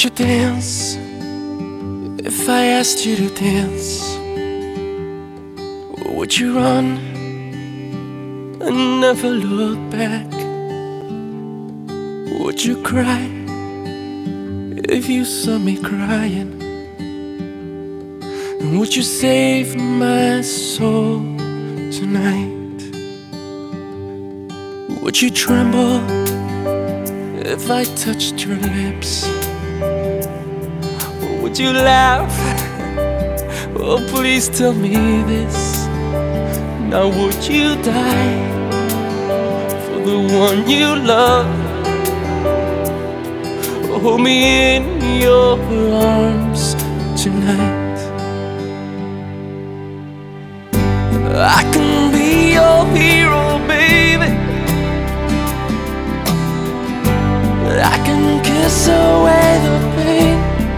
Would you dance if I asked you to dance? Would you run and never look back? Would you cry if you saw me crying? And would you save my soul tonight? Would you tremble if I touched your lips? Or would you laugh? Oh, please tell me this. Now would you die for the one you love? Hold me in your arms tonight. I can be your hero, baby. I can kiss away the pain.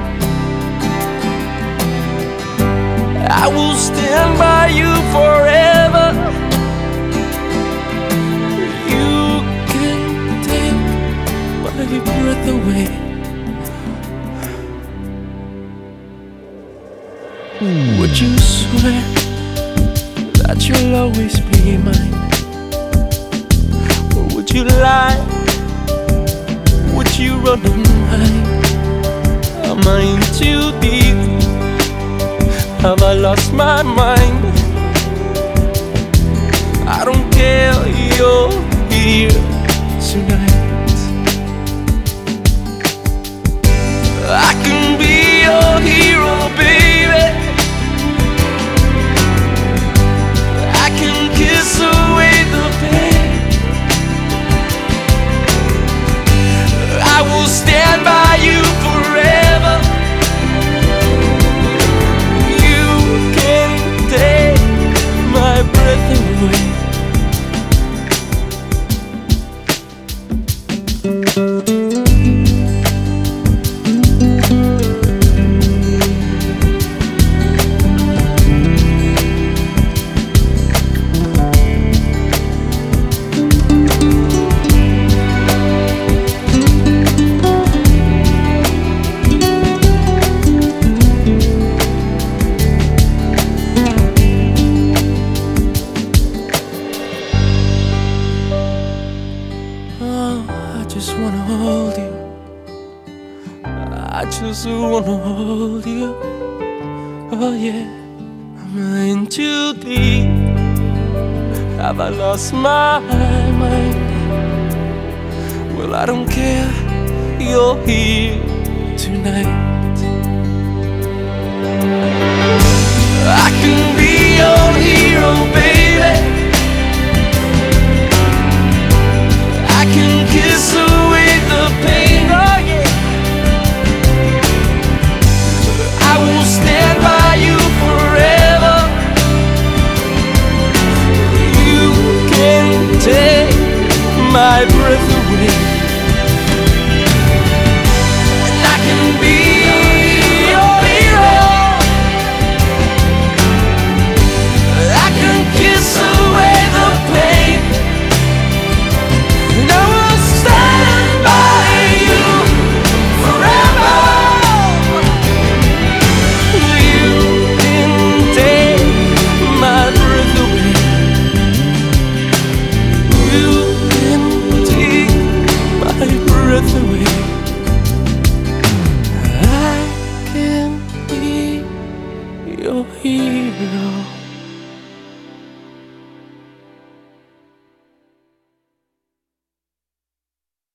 I will stand by you forever. You can take my breath away. Would you swear that you'll always be mine? Or would you lie? Would you run and hide? Am I in too deep? Have I lost my mind? I don't care, you're here tonight. I can be your hero, baby. I can kiss away the pain. I will stand by you forever. You can take my breath away. I just wanna hold you. I just wanna hold you. Oh yeah, am I in too deep? Have I lost my mind? Well, I don't care, you're here tonight.